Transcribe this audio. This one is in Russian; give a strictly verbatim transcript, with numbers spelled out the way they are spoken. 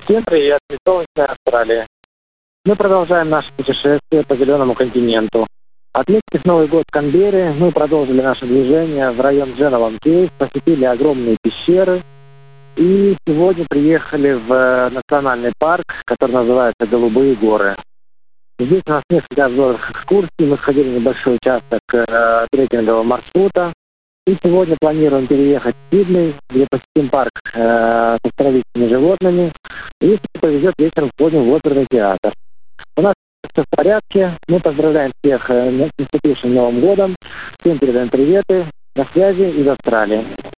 Всем привет, из солнечной Австралии. Мы продолжаем наше путешествие по Зеленому континенту. Отметив Новый год в Канберре, мы продолжили наше движение в район Дженован Кейв, посетили огромные пещеры и сегодня приехали в национальный парк, который называется Голубые горы. Здесь у нас несколько обзорных экскурсий, мы сходили в небольшой участок э, трекингового маршрута. И сегодня планируем переехать в Сидней, где посетим парк э, с австралийскими животными. И если повезет, вечером сходим в оперный театр. У нас все в порядке. Мы поздравляем всех э, с наступившим Новым годом. Всем передаем приветы. На связи из Австралии.